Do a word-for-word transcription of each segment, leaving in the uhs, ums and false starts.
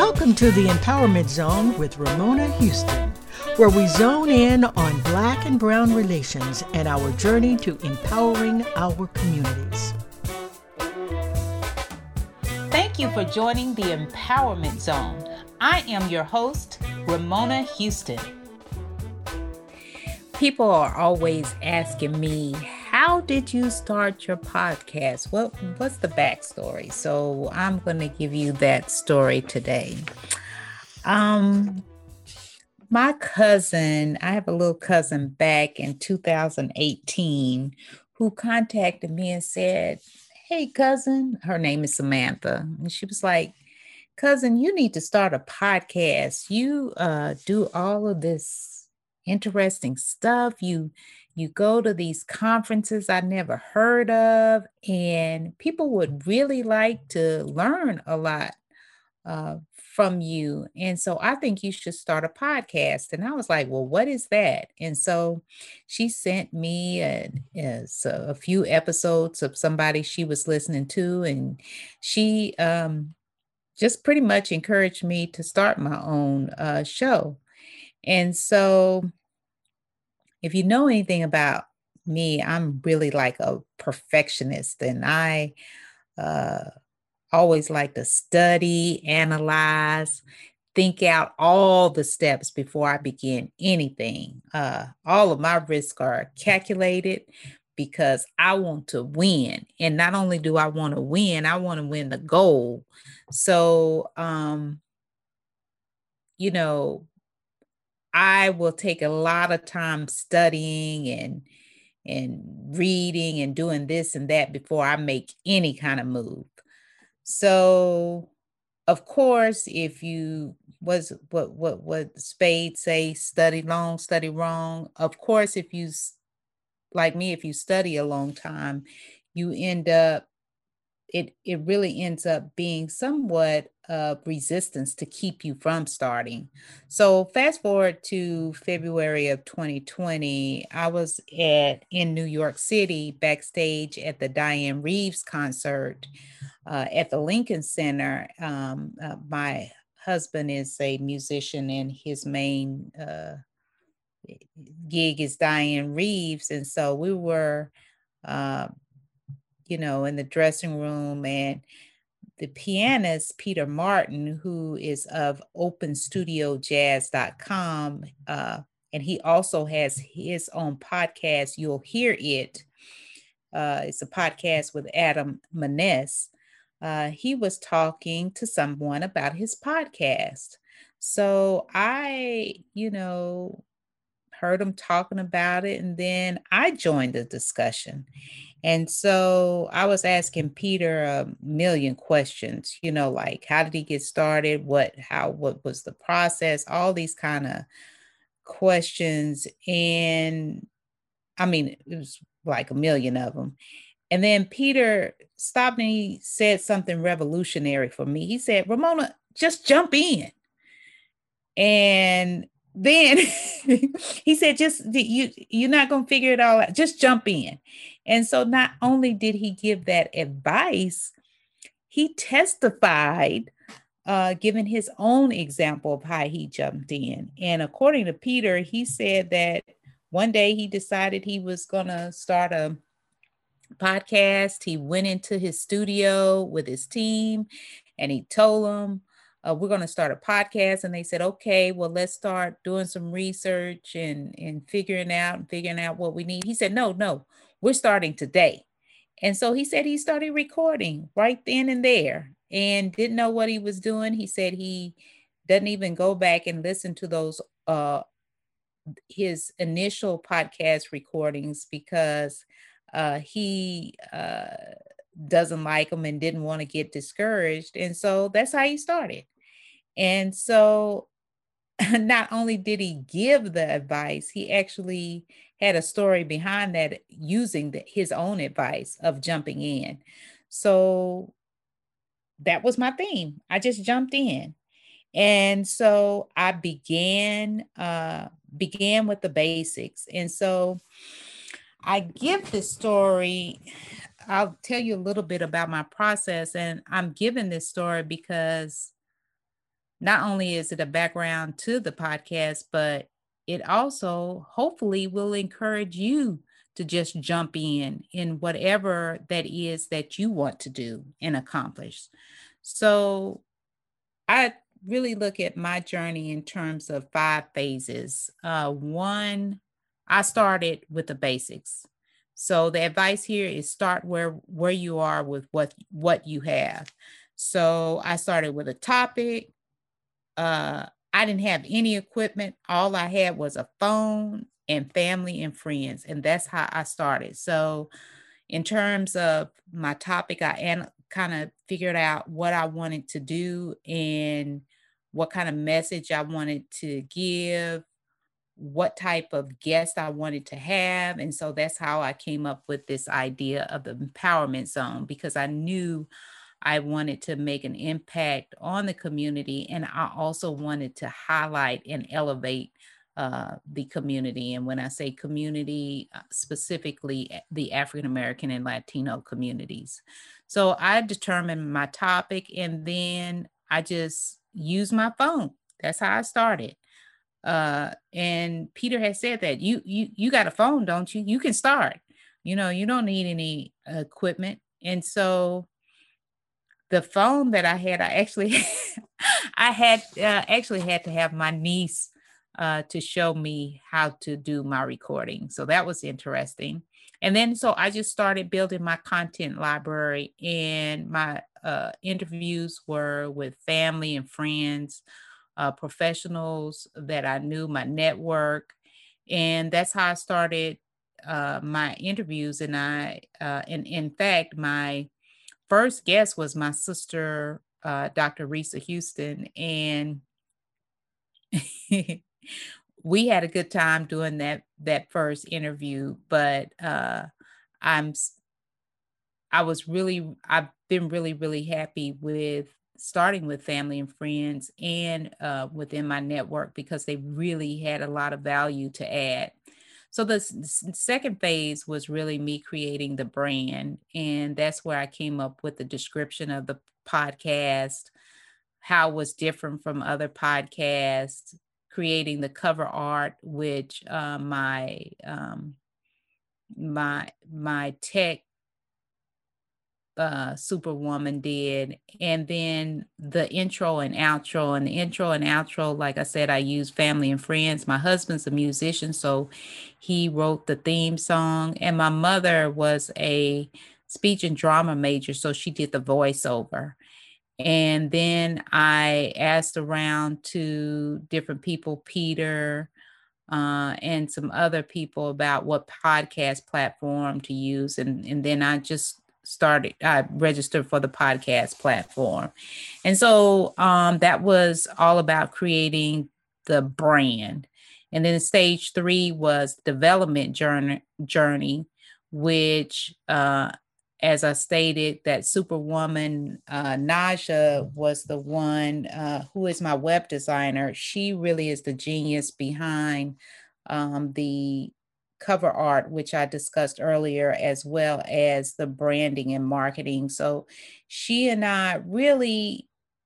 Welcome to the Empowerment Zone with Ramona Houston, where we zone in on Black and Brown relations and our journey to empowering our communities. Thank you for joining the Empowerment Zone. I am your host, Ramona Houston. People are always asking me, how did you start your podcast? What, what's the backstory? So I'm going to give you that story today. Um, my cousin, I have a little cousin back in two thousand eighteen who contacted me and said, hey, cousin, her name is Samantha. And she was like, cousin, you need to start a podcast. You uh, do all of this interesting stuff. You you go to these conferences I never heard of, and people would really like to learn a lot uh, from you. And so I think you should start a podcast. And I was like, well, what is that? And so she sent me a, a, a few episodes of somebody she was listening to, and she um, just pretty much encouraged me to start my own uh, show. And so if you know anything about me, I'm really like a perfectionist, and I uh, always like to study, analyze, think out all the steps before I begin anything. Uh, all of my risks are calculated because I want to win. And not only do I want to win, I want to win the goal. So, um, you know, I will take a lot of time studying and and reading and doing this and that before I make any kind of move. So, of course, if you was what what what Spade say, study long, study wrong. Of course, if you like me, if you study a long time, you end up it it really ends up being somewhat of resistance to keep you from starting. So fast forward to February of twenty twenty, I was at in New York City backstage at the Diane Reeves concert uh, at the Lincoln Center. Um, uh, my husband is a musician, and his main uh, gig is Diane Reeves, and so we were. Uh, you know, in the dressing room, and the pianist, Peter Martin, who is of open studio jazz dot com, uh, and he also has his own podcast, You'll Hear It. Uh, it's a podcast with Adam Maness. Uh, he was talking to someone about his podcast. So I, you know, heard him talking about it, and then I joined the discussion. And so I was asking Peter a million questions, you know, like how did he get started? What, how, what was the process? All these kind of questions. And I mean, it was like a million of them. And then Peter stopped and he said something revolutionary for me. He said, Ramona, just jump in. And then he said, just you, you're not going to figure it all out. Just jump in. And so not only did he give that advice, he testified, uh, giving his own example of how he jumped in. And according to Peter, he said that one day he decided he was going to start a podcast. He went into his studio with his team and he told them, Uh, we're going to start a podcast. And they said, okay, well, let's start doing some research and, and figuring out and figuring out what we need. He said, no, no, we're starting today. And so he said he started recording right then and there and didn't know what he was doing. He said he doesn't even go back and listen to those, uh, his initial podcast recordings because uh, he uh, doesn't like them and didn't want to get discouraged. And so that's how he started. And so not only did he give the advice, he actually had a story behind that using the, his own advice of jumping in. So that was my theme. I just jumped in. And so I began, uh, began with the basics. And so I give this story. I'll tell you a little bit about my process. And I'm giving this story because not only is it a background to the podcast, but it also hopefully will encourage you to just jump in in whatever that is that you want to do and accomplish. So I really look at my journey in terms of five phases. Uh, one, I started with the basics. So the advice here is start where where you are with what what you have. So I started with a topic. Uh, I didn't have any equipment. All I had was a phone and family and friends, and that's how I started. So in terms of my topic, I an- kind of figured out what I wanted to do and what kind of message I wanted to give, what type of guest I wanted to have. And so that's how I came up with this idea of the empowerment zone, because I knew I wanted to make an impact on the community. And I also wanted to highlight and elevate uh, the community. And when I say community, uh, specifically a- the African American and Latino communities. So I determined my topic, and then I just used my phone. That's how I started. Uh, and Peter has said that you you you got a phone, don't you? You can start. You know, you don't need any equipment. And so the phone that I had, I actually I had uh, actually had to have my niece uh, to show me how to do my recording. So that was interesting. And then so I just started building my content library, and my uh, interviews were with family and friends, uh, professionals that I knew, my network. And that's how I started uh, my interviews. And I, uh, and in fact, my first guest was my sister, uh, Doctor Risa Houston, and we had a good time doing that that first interview. But uh, I'm s- I was really I've been really really happy with starting with family and friends and uh, within my network, because they really had a lot of value to add. So the s- s- second phase was really me creating the brand, and that's where I came up with the description of the podcast, how it was different from other podcasts, creating the cover art, which uh, my um, my my tech uh superwoman did, and then the intro and outro. And the intro and outro, like I said, I use family and friends. My husband's a musician, so he wrote the theme song, and my mother was a speech and drama major, so she did the voiceover. And then I asked around to different people, Peter, uh, and some other people, about what podcast platform to use. And, and then I just started, I registered for the podcast platform. And so um, that was all about creating the brand. And then stage three was development journey, journey which, uh, as I stated, that superwoman, uh, Naja, was the one uh, who is my web designer. She really is the genius behind um, the cover art, which I discussed earlier, as well as the branding and marketing. So she and I really,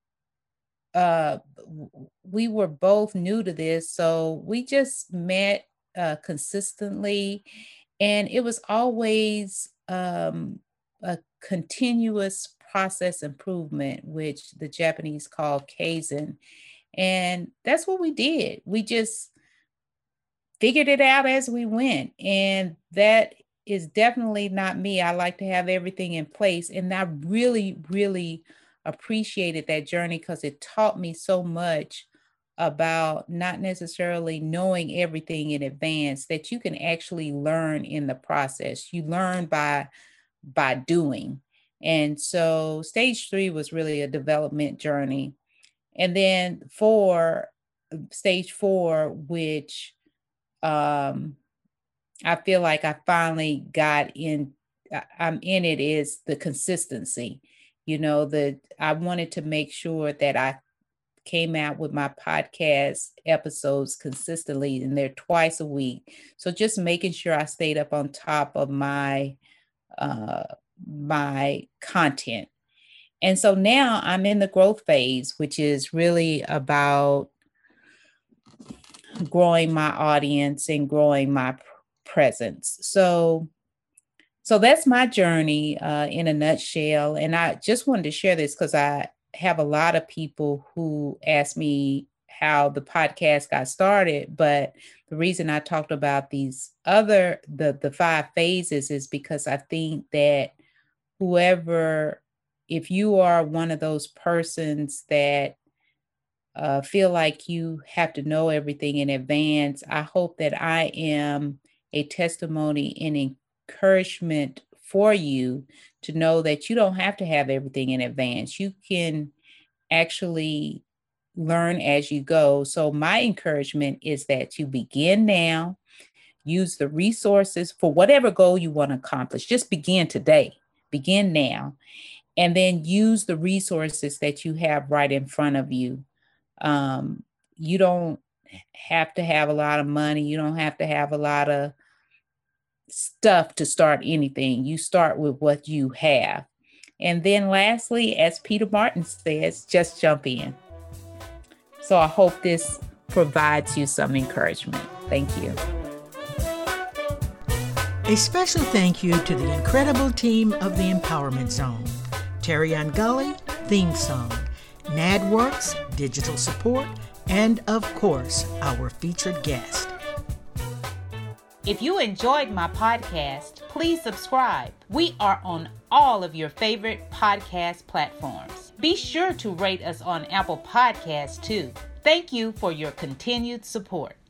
uh, we were both new to this. So we just met uh, consistently, and it was always um, a continuous process improvement, which the Japanese call kaizen. And that's what we did. We just figured it out as we went. And that is definitely not me. I like to have everything in place. And I really, really appreciated that journey, because it taught me so much about not necessarily knowing everything in advance, that you can actually learn in the process. You learn by by doing. And so stage three was really a development journey. And then for stage four, which um I feel like I finally got in, I- I'm in it, is the consistency. You know, the I wanted to make sure that I came out with my podcast episodes consistently, and they're twice a week. So just making sure I stayed up on top of my uh my content. And so now I'm in the growth phase, which is really about growing my audience and growing my presence. So, so that's my journey uh, in a nutshell. And I just wanted to share this because I have a lot of people who ask me how the podcast got started. But the reason I talked about these other, the, the five phases is because I think that whoever, if you are one of those persons that uh, feel like you have to know everything in advance, I hope that I am a testimony and encouragement for you to know that you don't have to have everything in advance. You can actually learn as you go. So my encouragement is that you begin now, use the resources for whatever goal you want to accomplish. Just begin today, begin now, and then use the resources that you have right in front of you. Um, you don't have to have a lot of money. You don't have to have a lot of stuff to start anything. You start with what you have. And then lastly, as Peter Martin says, just jump in. So I hope this provides you some encouragement. Thank you. A special thank you to the incredible team of the Empowerment Zone. Terry Gully, theme song. NADWorks, digital support, and of course, our featured guest. If you enjoyed my podcast, please subscribe. We are on all of your favorite podcast platforms. Be sure to rate us on Apple Podcasts too. Thank you for your continued support.